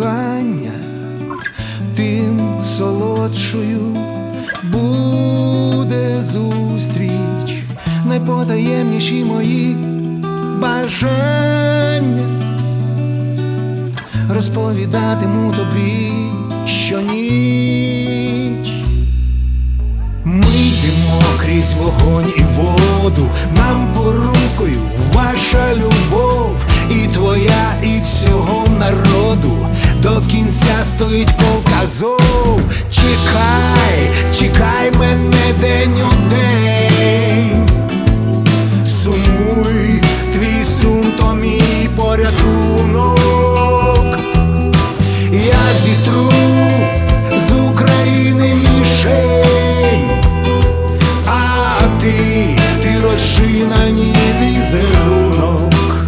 кохання, тим солодшою буде зустріч. Найпотаємніші мої бажання розповідатиму тобі щоніч. Ми йдемо крізь вогонь і воду, нам порукою ваша любов, і твоя, і всього народу. До кінця стоїть полк Азов. Чекай, чекай мене день у день. Сумуй, твій сум то мій порятунок. Я зітру з України мішень, а ти розчинені візерунок.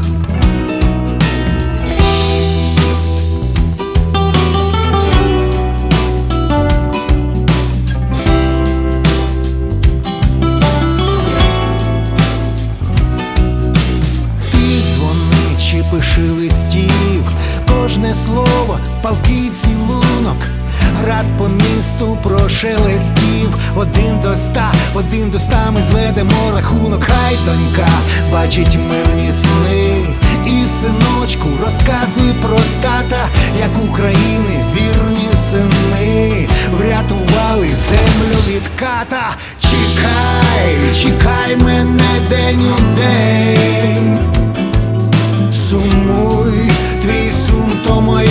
Пиши листів, кожне слово, палкий цілунок. Град по місту прошелестів. 1 до 100 ми зведемо рахунок. Хай донька бачить мирні сни, і синочку розказуй про тата, як України вірні сини врятували землю від ката. Чекай, чекай мене день у день. Сумуй, твій сум то моя